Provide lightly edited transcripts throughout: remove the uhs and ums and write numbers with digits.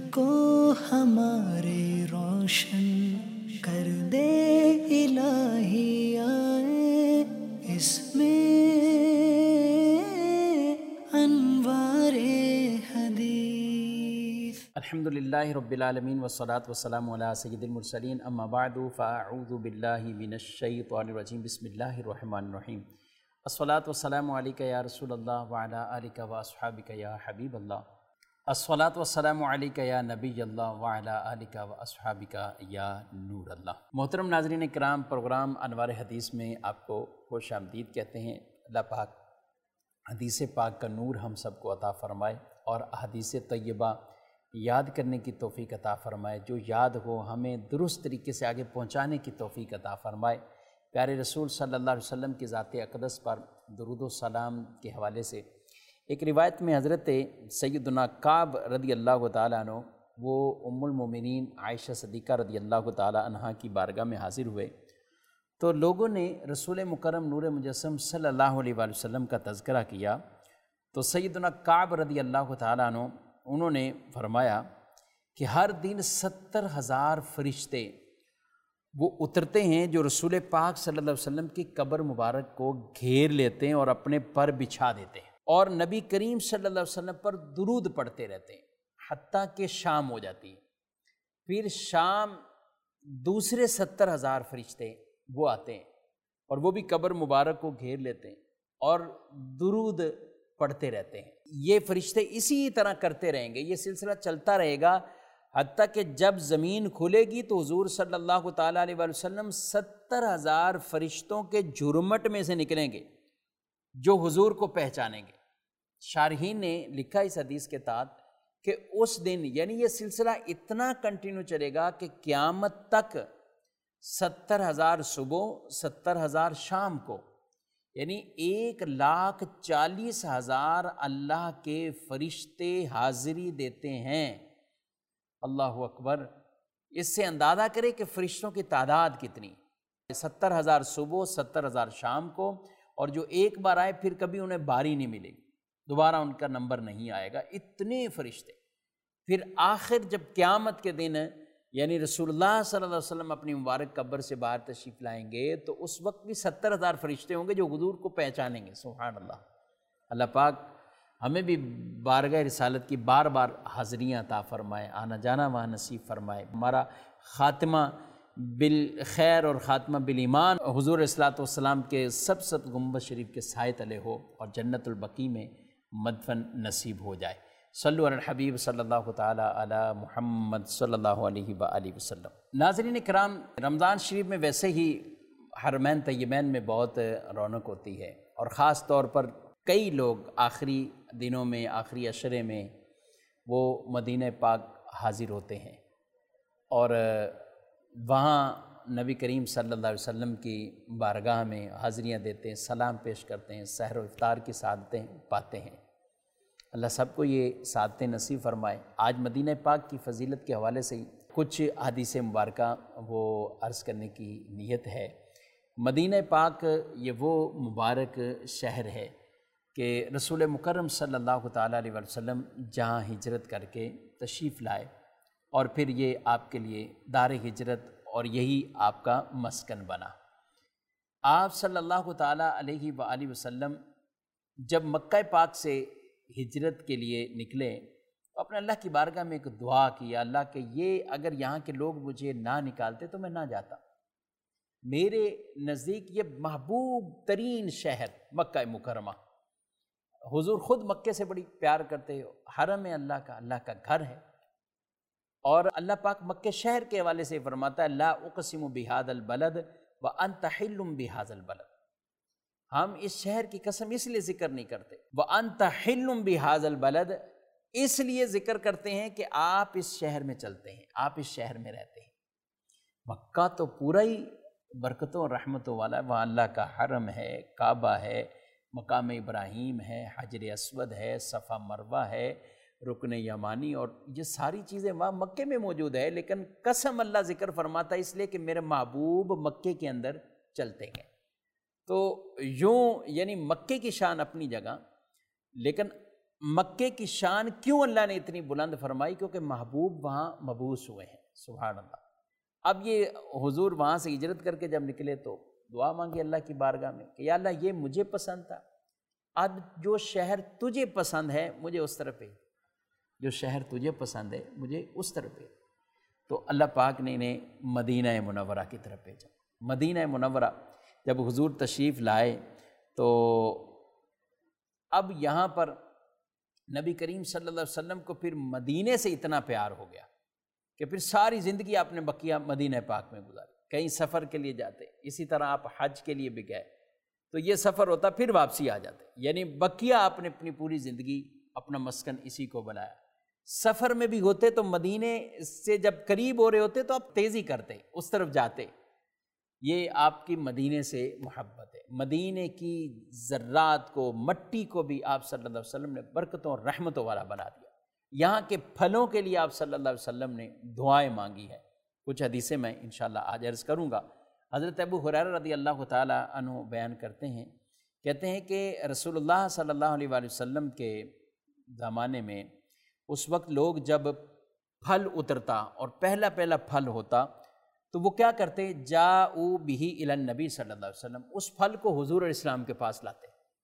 کو ہمارے روشن کر دے الہی، آئے اس میں انوار حدیث۔ الحمدللہ رب العالمین والصلاة والسلام علی سید المرسلین، اما بعد فاعوذ باللہ من الشیطان الرجیم، بسم اللہ الرحمن الرحیم۔ الصلاة والسلام علیکہ یا رسول اللہ وعلی آلکہ واصحابکہ یا حبیب اللہ۔ الصلاة والسلام علیکہ یا نبی اللہ وعلی آلکہ واصحابکہ یا نور اللہ۔ محترم ناظرین کرام، پروگرام انوار حدیث میں آپ کو خوش آمدید کہتے ہیں۔ اللہ پاک حدیث پاک کا نور ہم سب کو عطا فرمائے اور حدیث طیبہ یاد کرنے کی توفیق عطا فرمائے، جو یاد ہو ہمیں درست طریقے سے آگے پہنچانے کی توفیق عطا فرمائے۔ پیارے رسول صلی اللہ علیہ وسلم کی ذات اقدس پر درود و سلام کے حوالے سے ایک روایت میں حضرت سیدنا کعب رضی اللہ تعالیٰ عنہ وہ ام المومنین عائشہ صدیقہ رضی اللہ تعالیٰ عنہ کی بارگاہ میں حاضر ہوئے تو لوگوں نے رسول مکرم نور مجسم صلی اللہ علیہ وآلہ وسلم کا تذکرہ کیا تو سیدنا کعب رضی اللہ تعالیٰ عنہ انہوں نے فرمایا کہ ہر دن 70,000 فرشتے وہ اترتے ہیں جو رسول پاک صلی اللہ علیہ وسلم کی قبر مبارک کو گھیر لیتے ہیں اور اپنے پر بچھا دیتے ہیں اور نبی کریم صلی اللہ علیہ وسلم پر درود پڑھتے رہتے ہیں حتیٰ کہ شام ہو جاتی ہے۔ پھر شام دوسرے 70,000 فرشتے وہ آتے ہیں اور وہ بھی قبر مبارک کو گھیر لیتے ہیں اور درود پڑھتے رہتے ہیں۔ یہ فرشتے اسی طرح کرتے رہیں گے، یہ سلسلہ چلتا رہے گا حتیٰ کہ جب زمین کھلے گی تو حضور صلی اللہ تعالیٰ علیہ وآلہ وسلم 70,000 فرشتوں کے جھرمٹ میں سے نکلیں گے جو حضور کو پہچانیں گے۔ شارحین نے لکھا اس حدیث کے تحت کہ اس دن یعنی یہ سلسلہ اتنا کنٹینیو چلے گا کہ قیامت تک 70,000 صبح 70,000 شام کو، یعنی 1,40,000 اللہ کے فرشتے حاضری دیتے ہیں۔ اللہ اکبر! اس سے اندازہ کرے کہ فرشتوں کی تعداد کتنی، 70,000 صبح 70,000 شام کو، اور جو ایک بار آئے پھر کبھی انہیں باری نہیں ملے گی، دوبارہ ان کا نمبر نہیں آئے گا، اتنے فرشتے۔ پھر آخر جب قیامت کے دن یعنی رسول اللہ صلی اللہ علیہ وسلم اپنی مبارک قبر سے باہر تشریف لائیں گے تو اس وقت بھی 70,000 فرشتے ہوں گے جو حضور کو پہچانیں گے۔ سبحان اللہ! اللہ پاک ہمیں بھی بارگاہ رسالت کی بار بار حاضریاں عطا فرمائے، آنا جانا وہاں نصیب فرمائے، ہمارا خاتمہ بالخیر اور خاتمہ بالایمان حضور صلی والسلام کے سب گنبد شریف کے سائے تلے ہو اور جنت البقیع میں مدفن نصیب ہو جائے۔ صلو علی الحبیب صلی اللہ تعالی علی محمد صلی اللہ علیہ وآلہ وسلم۔ ناظرین کرام، رمضان شریف میں ویسے ہی حرمین طیبین میں بہت رونق ہوتی ہے اور خاص طور پر کئی لوگ آخری دنوں میں آخری عشرے میں وہ مدینہ پاک حاضر ہوتے ہیں اور وہاں نبی کریم صلی اللہ علیہ وسلم کی بارگاہ میں حاضریاں دیتے ہیں، سلام پیش کرتے ہیں، سحر و افطار کی سعادتیں پاتے ہیں۔ اللہ سب کو یہ سعادتیں نصیب فرمائے۔ آج مدینہ پاک کی فضیلت کے حوالے سے کچھ حدیث مبارکہ وہ عرض کرنے کی نیت ہے۔ مدینہ پاک یہ وہ مبارک شہر ہے کہ رسول مکرم صلی اللہ تعالیٰ علیہ وسلم جہاں ہجرت کر کے تشریف لائے اور پھر یہ آپ کے لیے دار ہجرت اور یہی آپ کا مسکن بنا۔ آپ صلی اللہ تعالیٰ علیہ وآلہ وسلم جب مکہ پاک سے ہجرت کے لیے نکلے تو اپنے اللہ کی بارگاہ میں ایک دعا کیا، اللہ کہ یہ اگر یہاں کے لوگ مجھے نہ نکالتے تو میں نہ جاتا۔ میرے نزدیک یہ محبوب ترین شہر مکہ مکرمہ، حضور خود مکے سے بڑی پیار کرتے ہو، حرم اللہ کا گھر ہے، اور اللہ پاک مکے شہر کے حوالے سے فرماتا ہے لا اقسم بہذا البلد وانت حل بہذا البلد۔ ہم اس شہر کی قسم اس لیے ذکر نہیں کرتے، وانت حل بہذا البلد اس لیے ذکر کرتے ہیں کہ آپ اس شہر میں چلتے ہیں، آپ اس شہر میں رہتے ہیں۔ مکہ تو پورا ہی برکتوں اور رحمتوں والا ہے، وہاں اللہ کا حرم ہے، کعبہ ہے، مقام ابراہیم ہے، حجر اسود ہے، صفا مروہ ہے، رکن یمانی، اور یہ ساری چیزیں وہاں مکے میں موجود ہے، لیکن قسم اللہ ذکر فرماتا ہے اس لیے کہ میرے محبوب مکے کے اندر چلتے ہیں۔ تو یوں یعنی مکے کی شان اپنی جگہ، لیکن مکے کی شان کیوں اللہ نے اتنی بلند فرمائی؟ کیونکہ محبوب وہاں مبعوث ہوئے ہیں، سبحان اللہ۔ اب یہ حضور وہاں سے ہجرت کر کے جب نکلے تو دعا مانگی اللہ کی بارگاہ میں کہ یا اللہ یہ مجھے پسند تھا، اب جو شہر تجھے پسند ہے مجھے اس طرف بھیج، جو شہر تجھے پسند ہے مجھے اس طرف بھیج۔ تو اللہ پاک نے انہیں مدینہ منورہ کی طرف بھیجا۔ مدینہ منورہ جب حضور تشریف لائے تو اب یہاں پر نبی کریم صلی اللہ علیہ وسلم کو پھر مدینے سے اتنا پیار ہو گیا کہ پھر ساری زندگی آپ نے بقیہ مدینہ پاک میں گزاری، کہیں سفر کے لیے جاتے، اسی طرح آپ حج کے لیے بھی گئے تو یہ سفر ہوتا پھر واپسی آ جاتے، یعنی بقیہ آپ نے اپنی پوری زندگی اپنا مسکن اسی کو بنایا۔ سفر میں بھی ہوتے تو مدینے سے جب قریب ہو رہے ہوتے تو آپ تیزی کرتے، اس طرف جاتے۔ یہ آپ کی مدینے سے محبت ہے۔ مدینے کی ذرات کو، مٹی کو بھی آپ صلی اللہ علیہ وسلم نے برکتوں اور رحمتوں والا بنا دیا۔ یہاں کے پھلوں کے لیے آپ صلی اللہ علیہ وسلم نے دعائیں مانگی ہیں۔ کچھ حدیثیں میں انشاءاللہ آج عرض کروں گا۔ حضرت ابو ہریرہ رضی اللہ تعالی عنہ بیان کرتے ہیں، کہتے ہیں کہ رسول اللہ صلی اللہ علیہ وآلہ وسلم کے زمانے میں اس وقت لوگ جب پھل اترتا اور پہلا پہلا پھل ہوتا تو وہ کیا کرتے، جاؤ بہ الی النبی صلی اللہ علیہ وسلم، اس پھل کو حضور علیہ السلام کے پاس لاتے۔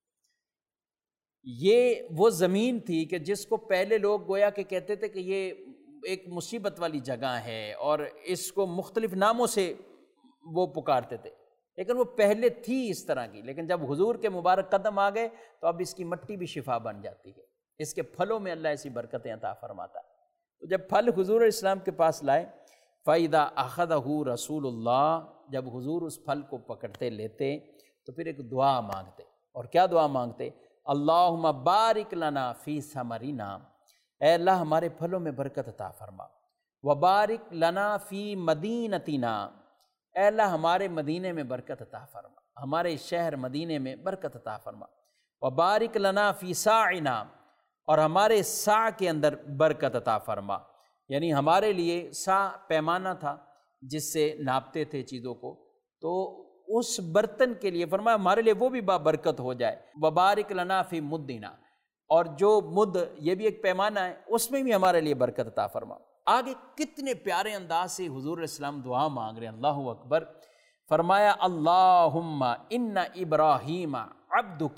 یہ وہ زمین تھی کہ جس کو پہلے لوگ گویا کہ کہتے تھے کہ یہ ایک مصیبت والی جگہ ہے اور اس کو مختلف ناموں سے وہ پکارتے تھے، لیکن وہ پہلے تھی اس طرح کی، لیکن جب حضور کے مبارک قدم آ گئے تو اب اس کی مٹی بھی شفا بن جاتی ہے، اس کے پھلوں میں اللہ ایسی برکتیں عطا فرماتا ہے۔ تو جب پھل حضور علیہ السلام کے پاس لائے، فَإِذَا أَخَذَهُ رسول اللہ، جب حضور اس پھل کو پکڑتے لیتے تو پھر ایک دعا مانگتے، اور کیا دعا مانگتے؟ اللہم بارک لنا فی ثمرنا، اے اللہ ہمارے پھلوں میں برکت عطا فرما، وبارک لنا فی مدینتنا، اے اللہ ہمارے مدینے میں برکت عطا فرما، ہمارے شہر مدینے میں برکت عطا فرما، وبارک لنا فی ساعنا، اور ہمارے سا کے اندر برکت عطا فرما، یعنی ہمارے لیے سا پیمانہ تھا جس سے ناپتے تھے چیزوں کو، تو اس برتن کے لیے فرمایا ہمارے لیے وہ بھی برکت ہو جائے، وبارک لنا فی مدنا، اور جو مد یہ بھی ایک پیمانہ ہے اس میں بھی ہمارے لیے برکت عطا فرما۔ آگے کتنے پیارے انداز سے حضور علیہ السلام دعا مانگ رہے ہیں، اللہ اکبر۔ فرمایا اللہم ان ابراہیم عبدک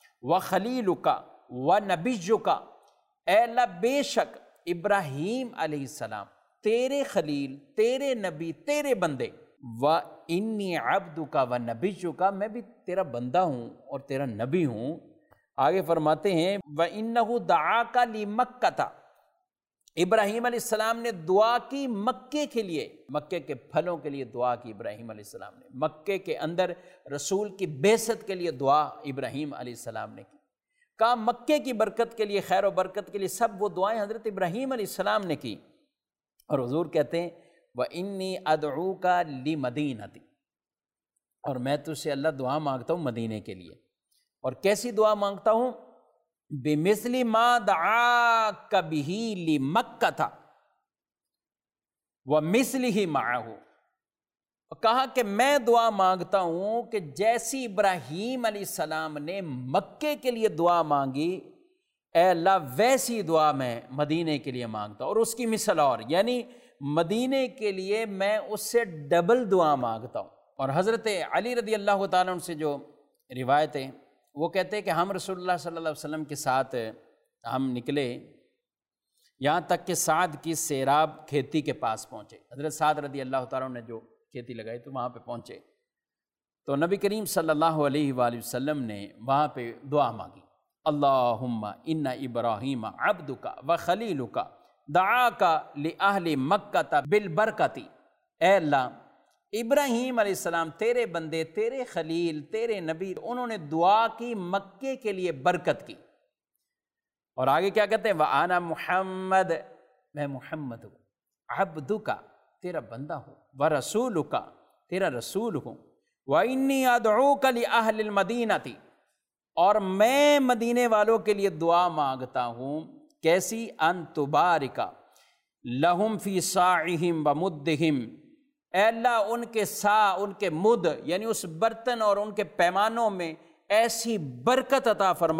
وخلیلک ونبیک، اے اللہ بے شک ابراہیم علیہ السلام تیرے خلیل، تیرے نبی، تیرے بندے، وَإِنِّي عَبْدُكَ وَنَبِيُّكَ، میں بھی تیرا بندہ ہوں اور تیرا نبی ہوں۔ آگے فرماتے ہیں وَإِنَّهُ دَعَاكَ لِمَكَّةَ، ابراہیم علیہ السلام نے دعا کی مکے کے لیے، مکے کے پھلوں کے لیے دعا کی ابراہیم علیہ السلام نے، مکے کے اندر رسول کی بعثت کے لیے دعا ابراہیم علیہ السلام نے کی، کہا مکے کی برکت کے لیے، خیر و برکت کے لیے، سب وہ دعائیں حضرت ابراہیم علیہ السلام نے کی۔ اور حضور کہتے ہیں وَإِنِّي أَدْعُوكَ لِمَدِينَتِ، اور میں تجھ سے اللہ دعا مانگتا ہوں مدینے کے لیے، اور کیسی دعا مانگتا ہوں؟ بِمِثْلِ مَا دَعَاكَ بِهِ لِمَكَّةَ وَمِثْلِهِ مَعَهُ، کہا کہ میں دعا مانگتا ہوں کہ جیسی ابراہیم علیہ السلام نے مکے کے لیے دعا مانگی، اے اللہ ویسی دعا میں مدینے کے لیے مانگتا ہوں، اور اس کی مثل اور، یعنی مدینے کے لیے میں اس سے ڈبل دعا مانگتا ہوں۔ اور حضرت علی رضی اللہ تعالیٰ عنہ سے جو روایتیں، وہ کہتے ہیں کہ ہم رسول اللہ صلی اللہ علیہ وسلم کے ساتھ ہم نکلے، یہاں تک کہ سعد کی سیراب کھیتی کے پاس پہنچے، حضرت سعد رضی اللہ تعالیٰ عنہ نے جو کھیتی لگائی تو وہاں پہ پہنچے، تو نبی کریم صلی اللہ علیہ وآلہ وسلم نے وہاں پہ دعا مانگی، اللہم ان ابراہیم عبدک وخلیلک دعاک لأہل مکہ بالبرکۃ، اے اللہ ابراہیم علیہ السلام تیرے بندے، تیرے خلیل، تیرے نبی، انہوں نے دعا کی مکے کے لیے برکت کی۔ اور آگے کیا کہتے ہیں وَأَنَا محمد، میں محمد ہوں، عبدک تیرا بندہ ہوں، ورسولک تیرا رسول ہوں، وَإِنِّي أَدْعُوكَ لِأَهْلِ الْمَدِينَةِ، اور میں مدینے والوں کے لیے دعا مانگتا ہوں، کیسی؟ ان تبارک لہم فی صاعہم ومدہم، اے اللہ ان کے سا، ان کے مد، یعنی اس برتن اور ان کے پیمانوں میں ایسی برکت عطا فرما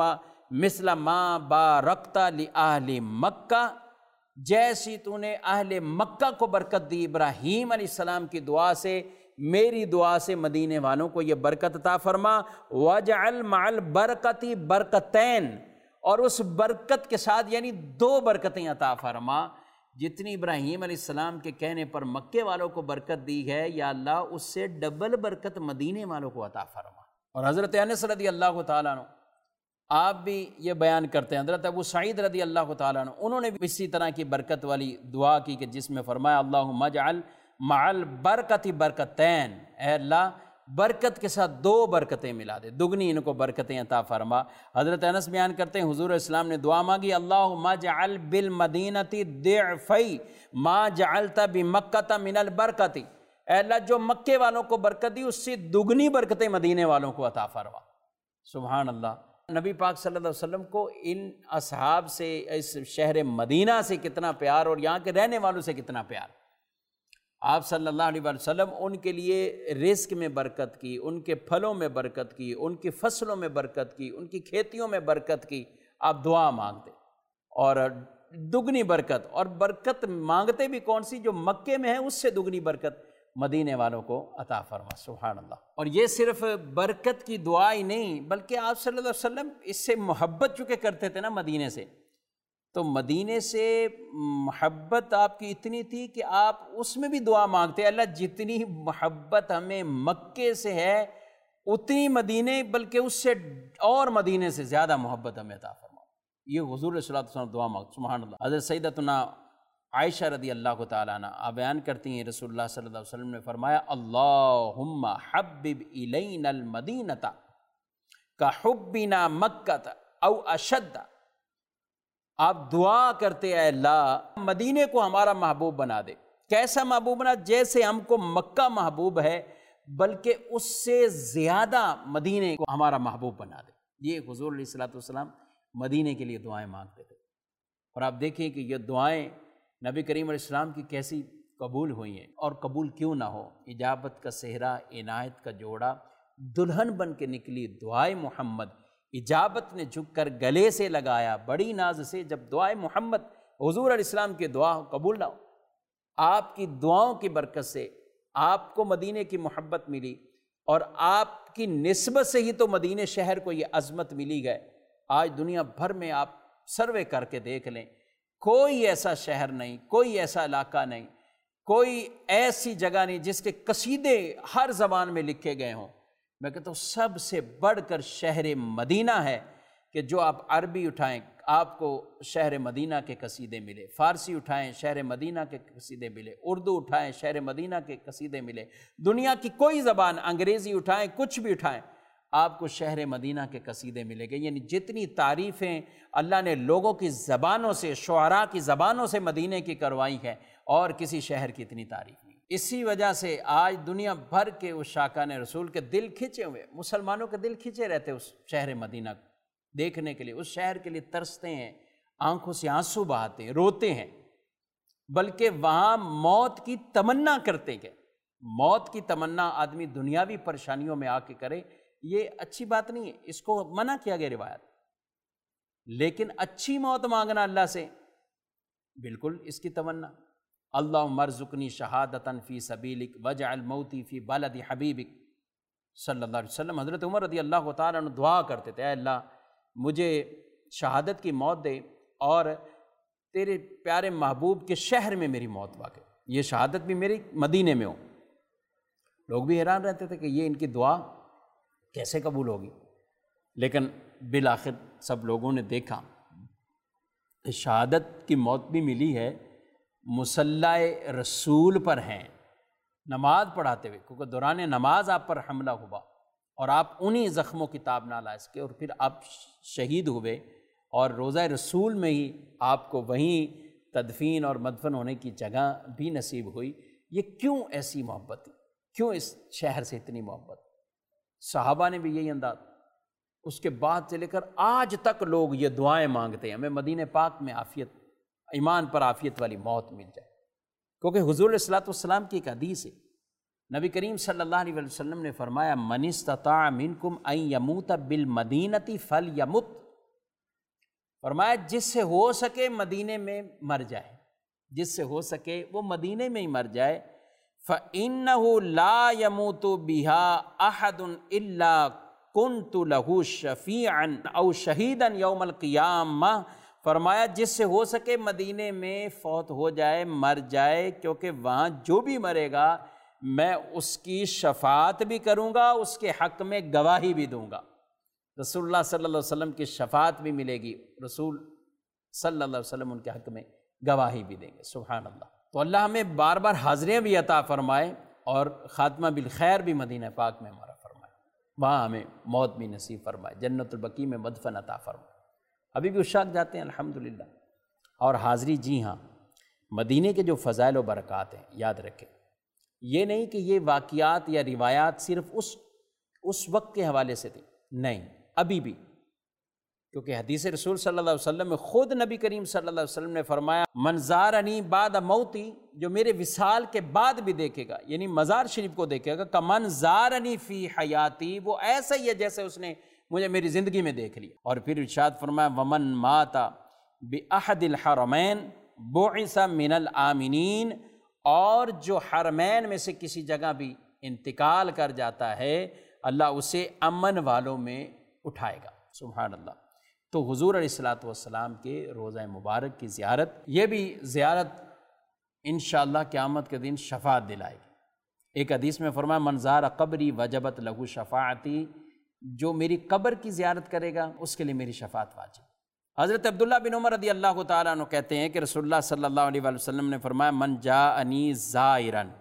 مثل ما بارکت لأہل مکہ، جیسی تو نے اہل مکہ کو برکت دی ابراہیم علیہ السلام کی دعا سے، میری دعا سے مدینے والوں کو یہ برکت عطا فرما۔ وَاجْعَلْ مَعَ الْبَرْكَةِ بَرْكَتَيْن، اور اس برکت کے ساتھ یعنی 2 برکتیں عطا فرما، جتنی ابراہیم علیہ السلام کے کہنے پر مکے والوں کو برکت دی ہے یا اللہ اس سے ڈبل برکت مدینے والوں کو عطا فرما۔ اور حضرت انس رضی اللہ تعالیٰ عنہ آپ بھی یہ بیان کرتے ہیں، حضرت ابو سعید رضی اللہ تعالیٰ عنہ انہوں نے بھی اسی طرح کی برکت والی دعا کی کہ جس میں فرمایا اللہم اجعل مع البرکت برکتین، اے اللہ برکت کے ساتھ 2 برکتیں ملا دے، دگنی ان کو برکتیں عطا فرما۔ حضرت انس بیان کرتے ہیں حضور اسلام نے دعا مانگی اللہم اجعل بالمدینۃ ضعفی ما جعلت بمکۃ من البرکۃ، اے اللہ جو مکے والوں کو برکت دی اس سے دگنی برکتیں مدینے والوں کو عطا فرما۔ سبحان اللہ، نبی پاک صلی اللہ علیہ وسلم کو ان اصحاب سے، اس شہر مدینہ سے کتنا پیار، اور یہاں کے رہنے والوں سے کتنا پیار۔ آپ صلی اللہ علیہ وسلم ان کے لیے رزق میں برکت کی، ان کے پھلوں میں برکت کی، ان کی فصلوں میں برکت کی، ان کی کھیتیوں میں برکت کی۔ آپ دعا مانگتے اور دگنی برکت، اور برکت مانگتے بھی کون سی؟ جو مکے میں ہے اس سے دگنی برکت مدینے والوں کو عطا فرما۔ سبحان اللہ۔ اور یہ صرف برکت کی دعا ہی نہیں، بلکہ آپ صلی اللہ علیہ وسلم اس سے محبت چونکہ کرتے تھے نا مدینے سے، تو مدینے سے محبت آپ کی اتنی تھی کہ آپ اس میں بھی دعا مانگتے، اللہ جتنی محبت ہمیں مکے سے ہے اتنی مدینے، بلکہ اس سے اور مدینے سے زیادہ محبت ہمیں عطا فرما۔ یہ حضور صلی اللہ علیہ وسلم دعا مانگتے۔ سبحان اللہ۔ حضرت سیدتنا عائشہ رضی اللہ تعالیٰ عنہ آپ بیان کرتی ہیں رسول اللہ صلی اللہ علیہ وسلم نے فرمایا اللہم حبب الینا المدینۃ کحبنا مکۃ او اشد، آپ دعا کرتے اے اللہ مدینے کو ہمارا محبوب بنا دے۔ کیسا محبوب بنا؟ جیسے ہم کو مکہ محبوب ہے بلکہ اس سے زیادہ مدینے کو ہمارا محبوب بنا دے۔ یہ حضور علیہ الصلوۃ والسلام مدینے کے لیے دعائیں مانگتے تھے، اور آپ دیکھیں کہ یہ دعائیں نبی کریم علیہ السلام کی کیسی قبول ہوئی ہیں، اور قبول کیوں نہ ہو۔ اجابت کا صحرا، عنایت کا جوڑا، دلہن بن کے نکلی دعائے محمد، اجابت نے جھک کر گلے سے لگایا بڑی ناز سے۔ جب دعائے محمد حضور علیہ السلام کی دعا قبول نہ ہو، آپ کی دعاؤں کی برکت سے آپ کو مدینے کی محبت ملی، اور آپ کی نسبت سے ہی تو مدینے شہر کو یہ عظمت ملی گئے۔ آج دنیا بھر میں آپ سروے کر کے دیکھ لیں، کوئی ایسا شہر نہیں، کوئی ایسا علاقہ نہیں، کوئی ایسی جگہ نہیں جس کے قصیدے ہر زبان میں لکھے گئے ہوں۔ میں کہتا ہوں سب سے بڑھ کر شہر مدینہ ہے، کہ جو آپ عربی اٹھائیں آپ کو شہر مدینہ کے قصیدے ملے، فارسی اٹھائیں شہر مدینہ کے قصیدے ملے، اردو اٹھائیں شہر مدینہ کے قصیدے ملے، دنیا کی کوئی زبان، انگریزی اٹھائیں، کچھ بھی اٹھائیں، آپ کو شہر مدینہ کے قصیدے ملے گے۔ یعنی جتنی تعریفیں اللہ نے لوگوں کی زبانوں سے، شعراء کی زبانوں سے مدینے کی کروائی ہیں، اور کسی شہر کی اتنی تعریف نہیں۔ اسی وجہ سے آج دنیا بھر کے عشاقان رسول کے دل کھنچے ہوئے، مسلمانوں کے دل کھنچے رہتے اس شہر مدینہ کو دیکھنے کے لیے، اس شہر کے لیے ترستے ہیں، آنکھوں سے آنسو بہاتے ہیں، روتے ہیں، بلکہ وہاں موت کی تمنا کرتے ہیں۔ موت کی تمنا آدمی دنیاوی پریشانیوں میں آ کے کرے، یہ اچھی بات نہیں ہے، اس کو منع کیا گیا روایت، لیکن اچھی موت مانگنا اللہ سے بالکل اس کی تمنا۔ اللہم ارزقنی شہادتاً فی سبیلک واجعل موتی فی بلد حبیبک صلی اللہ علیہ وسلم۔ حضرت عمر رضی اللہ تعالیٰ عنہ دعا کرتے تھے، اے اللہ مجھے شہادت کی موت دے، اور تیرے پیارے محبوب کے شہر میں میری موت واقع، یہ شہادت بھی میری مدینے میں ہو۔ لوگ بھی حیران رہتے تھے کہ یہ ان کی دعا کیسے قبول ہوگی، لیکن بالآخر سب لوگوں نے دیکھا کہ شہادت کی موت بھی ملی ہے، مصلی رسول پر ہیں، نماز پڑھاتے ہوئے، کیونکہ دوران نماز آپ پر حملہ ہوا اور آپ انہی زخموں کی تاب نہ لا سکے، اور پھر آپ شہید ہوئے، اور روضہ رسول میں ہی آپ کو وہیں تدفین اور مدفن ہونے کی جگہ بھی نصیب ہوئی۔ یہ کیوں ایسی محبت، کیوں اس شہر سے اتنی محبت؟ صحابہ نے بھی یہی انداز، اس کے بعد سے لے کر آج تک لوگ یہ دعائیں مانگتے ہیں، ہمیں مدینہ پاک میں عافیت، ایمان پر عافیت والی موت مل جائے، کیونکہ حضور علیہ الصلوۃ والسلام کی ایک حدیث ہے، نبی کریم صلی اللہ علیہ وسلم نے فرمایا من استطاع منکم ان یموت بالمدینۃ فلیمت، فرمایا جس سے ہو سکے مدینے میں مر جائے، جس سے ہو سکے وہ مدینے میں ہی مر جائے۔ فَإِنَّهُ لَا يَمُوتُ بِهَا أَحَدٌ إِلَّا كُنْتُ لَهُ شَفِيعًا أَوْ شَهِيدًا يَوْمَ الْقِيَامَةِ، فرمایا جس سے ہو سکے مدینے میں فوت ہو جائے، مر جائے، کیونکہ وہاں جو بھی مرے گا میں اس کی شفاعت بھی کروں گا، اس کے حق میں گواہی بھی دوں گا۔ رسول اللہ صلی اللہ علیہ وسلم کی شفاعت بھی ملے گی، رسول صلی اللہ علیہ وسلم ان کے حق میں گواہی بھی دیں گے۔ سبحان اللہ۔ تو اللہ ہمیں بار بار حاضریاں بھی عطا فرمائے اور خاتمہ بالخیر بھی مدینہ پاک میں ہمارا فرمائے، وہاں ہمیں موت بھی نصیب فرمائے، جنت البقیع میں مدفن عطا فرمائے۔ ابھی بھی عشاق جاتے ہیں الحمدللہ۔ اور حاضری، جی ہاں، مدینے کے جو فضائل و برکات ہیں یاد رکھیں، یہ نہیں کہ یہ واقعات یا روایات صرف اس وقت کے حوالے سے تھی، نہیں، ابھی بھی، کیونکہ حدیث رسول صلی اللہ علیہ وسلم میں خود نبی کریم صلی اللہ علیہ وسلم نے فرمایا من زارنی بعد موتی، جو میرے وصال کے بعد بھی دیکھے گا، یعنی مزار شریف کو دیکھے گا، کمن زارنی فی حیاتی، وہ ایسا ہی ہے جیسے اس نے مجھے میری زندگی میں دیکھ لیا۔ اور پھر ارشاد فرمایا ومن مات بأحد الحرمین بعث من الآمنین، اور جو حرمین میں سے کسی جگہ بھی انتقال کر جاتا ہے اللہ اسے امن والوں میں اٹھائے گا۔ سبحان اللہ۔ تو حضور علیہ الصلوۃ والسلام کے روضہ مبارک کی زیارت، یہ بھی زیارت انشاءاللہ قیامت کے دن شفاعت دلائے گی۔ ایک حدیث میں فرمایا من زار قبری وجبت لہ شفاعتی، جو میری قبر کی زیارت کرے گا اس کے لیے میری شفاعت واجب۔ حضرت عبداللہ بن عمر رضی اللہ تعالیٰ عنہ کہتے ہیں کہ رسول اللہ صلی اللہ علیہ وسلم نے فرمایا من جاءنی زائرن،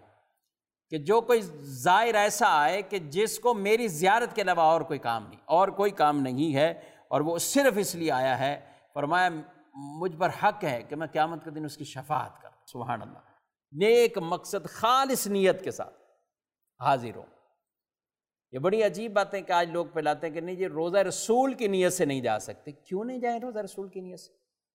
کہ جو کوئی زائر ایسا آئے کہ جس کو میری زیارت کے علاوہ اور کوئی کام نہیں، اور کوئی کام نہیں ہے، اور وہ صرف اس لیے آیا ہے، فرمایا مجھ پر حق ہے کہ میں قیامت کے دن اس کی شفاعت کروں۔ سبحان اللہ۔ نیک مقصد، خالص نیت کے ساتھ حاضر ہوں۔ یہ بڑی عجیب بات ہے کہ آج لوگ پھیلاتے ہیں کہ نہیں جی روزہ رسول کی نیت سے نہیں جا سکتے۔ کیوں نہیں جائیں روزہ رسول کی نیت سے؟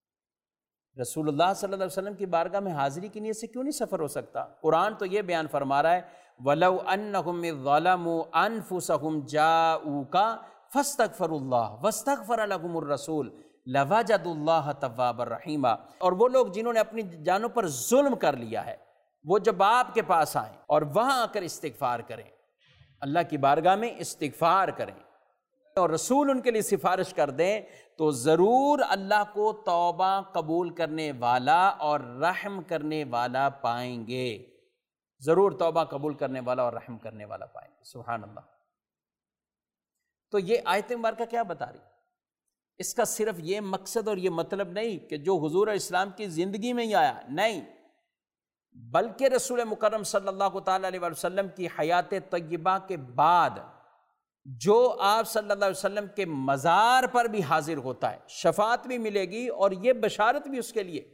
رسول اللہ صلی اللہ علیہ وسلم کی بارگاہ میں حاضری کی نیت سے کیوں نہیں سفر ہو سکتا؟ قرآن تو یہ بیان فرما رہا ہے وَلَوْ أَنَّهُمْ إِذ ظَلَمُوا أَنفُسَهُمْ جَاءُوكَ فَاسْتَغْفَرُوا اللَّهَ وَاسْتَغْفَرَ لَهُمُ الرَّسُولُ لَوَجَدُوا اللَّهَ تَوَّابًا رَحِيمًا۔ اور وہ لوگ جنہوں نے اپنی جانوں پر ظلم کر لیا ہے، وہ جب آپ کے پاس آئیں اور وہاں آ کر استغفار کریں، اللہ کی بارگاہ میں استغفار کریں اور رسول ان کے لیے سفارش کر دیں، تو ضرور اللہ کو توبہ قبول کرنے والا اور رحم کرنے والا پائیں گے، ضرور توبہ قبول کرنے والا اور رحم کرنے والا پائیں گے۔ سبحان اللہ۔ تو یہ آیت مبارکہ کیا بتا رہی؟ اس کا صرف یہ مقصد اور یہ مطلب نہیں کہ جو حضور اسلام کی زندگی میں ہی آیا، نہیں، بلکہ رسول مکرم صلی اللہ تعالیٰ علیہ وسلم کی حیات طیبہ کے بعد جو آپ صلی اللہ علیہ وسلم کے مزار پر بھی حاضر ہوتا ہے، شفاعت بھی ملے گی اور یہ بشارت بھی اس کے لیے۔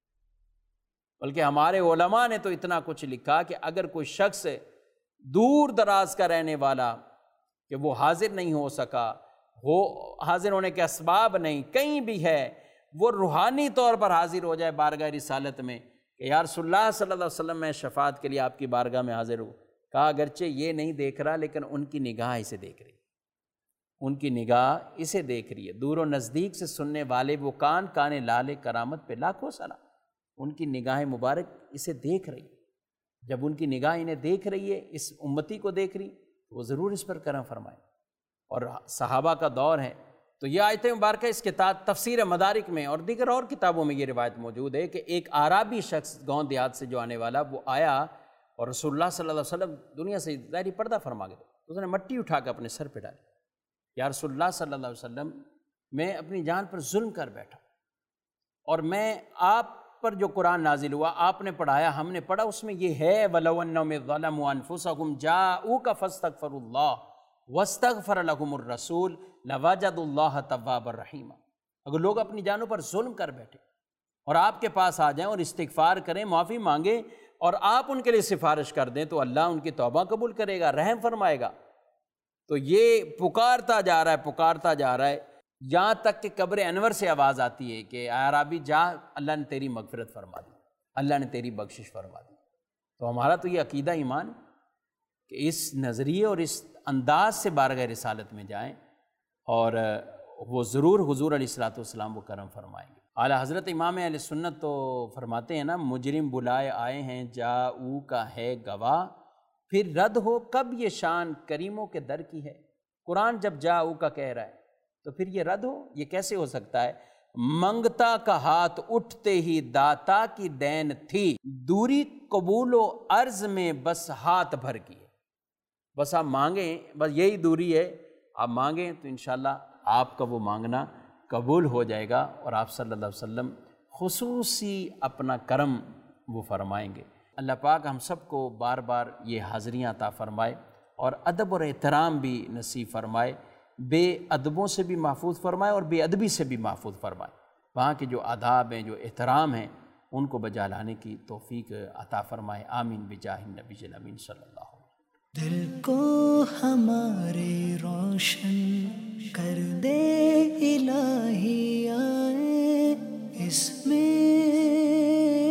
بلکہ ہمارے علماء نے تو اتنا کچھ لکھا کہ اگر کوئی شخص دور دراز کا رہنے والا کہ وہ حاضر نہیں ہو سکا، وہ حاضر ہونے کے اسباب نہیں، کہیں بھی ہے، وہ روحانی طور پر حاضر ہو جائے بارگاہ رسالت میں کہ یا رسول اللہ صلی اللہ علیہ وسلم میں شفاعت کے لیے آپ کی بارگاہ میں حاضر ہوں، کہا اگرچہ یہ نہیں دیکھ رہا لیکن ان کی نگاہ اسے دیکھ رہی، ان کی نگاہ اسے دیکھ رہی ہے، دور و نزدیک سے سننے والے وہ کان لالے کرامت پہ لاکھوں سلام، ان کی نگاہ مبارک اسے دیکھ رہی ہے۔ جب ان کی نگاہ انہیں دیکھ رہی ہے، اس امتی کو دیکھ رہی، تو وہ ضرور اس پر کرم فرمائیں۔ اور صحابہ کا دور ہے، تو یہ آیت مبارکہ اس کتاب تفسیر مدارک میں اور دیگر اور کتابوں میں یہ روایت موجود ہے کہ ایک اعرابی شخص گاؤں دیہات سے جو آنے والا، وہ آیا اور رسول اللہ صلی اللہ علیہ وسلم دنیا سے ظاہری پردہ فرما گئے، تو اس نے مٹی اٹھا کے اپنے سر پہ ڈالی، یا رسول اللہ صلی اللہ علیہ وسلم میں اپنی جان پر ظلم کر بیٹھا، اور میں آپ پر جو قرآن نازل ہوا آپ نے پڑھایا، ہم نے پڑھا، اس میں یہ ہے وَلَوْ أَنَّهُمْ ظَلَمُوا أَنفُسَهُمْ جَاءُوكَ فَاسْتَغْفَرُوا اللَّهَ وَاسْتَغْفَرَ لَهُمُ الرَّسُولُ لَوَجَدُوا اللَّهَ تَوَّابًا رَحِيمًا۔ اگر لوگ اپنی جانوں پر ظلم کر بیٹھے اور آپ کے پاس آ جائیں اور استغفار کریں، معافی مانگیں اور آپ ان کے لیے سفارش کر دیں، تو اللہ ان کی توبہ قبول کرے گا، رحم فرمائے گا۔ تو یہ پکارتا جا رہا ہے، پکارتا جا رہا ہے، یہاں تک کہ قبر انور سے آواز آتی ہے کہ اے عربی جا، اللہ نے تیری مغفرت فرما دی، اللہ نے تیری بخشش فرما دی۔ تو ہمارا تو یہ عقیدہ ایمان کہ اس نظریے اور اس انداز سے بارگاہ رسالت میں جائیں اور وہ ضرور حضور علیہ الصلوۃ والسلام وہ کرم فرمائیں گے۔ اعلیٰ حضرت امام اہل سنت تو فرماتے ہیں نا، مجرم بلائے آئے ہیں جاؤ کا ہے گواہ، پھر رد ہو کب یہ شان کریموں کے در کی ہے۔ قرآن جب جاؤ کا کہہ رہا ہے تو پھر یہ رد ہو، یہ کیسے ہو سکتا ہے؟ منگتا کا ہاتھ اٹھتے ہی داتا کی دین تھی، دوری قبول و عرض میں بس ہاتھ بھر کی ہے۔ بس آپ مانگیں، بس یہی دوری ہے، آپ مانگیں تو انشاءاللہ آپ کا وہ مانگنا قبول ہو جائے گا، اور آپ صلی اللہ علیہ وسلم خصوصی اپنا کرم وہ فرمائیں گے۔ اللہ پاک ہم سب کو بار بار یہ حاضریاں عطا فرمائے اور ادب اور احترام بھی نصیب فرمائے، بے ادبوں سے بھی محفوظ فرمائے اور بے ادبی سے بھی محفوظ فرمائے۔ وہاں کے جو آداب ہیں، جو احترام ہیں، ان کو بجا لانے کی توفیق عطا فرمائے۔ آمین بجاہ النبی الامین صلی اللہ علیہ وسلم۔ دل کو ہمارے روشن کر دے الہی، آئے اس میں